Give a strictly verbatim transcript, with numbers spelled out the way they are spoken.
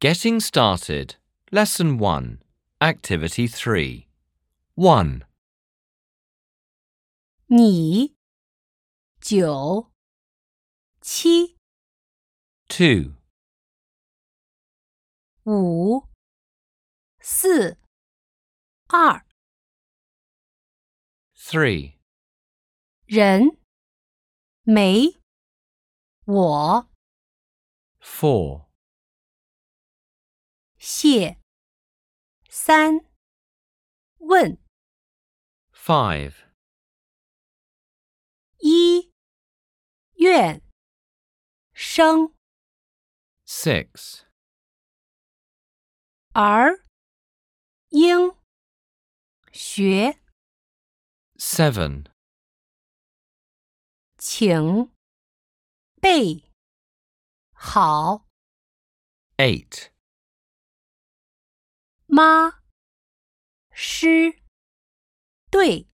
Getting started. Lesson one. Activity three. one. 你九七 two. 五四二 three. 人没我 four. 谢三问 five. 医院生 six. 儿婴学 seven. 请备好 eight. 妈师对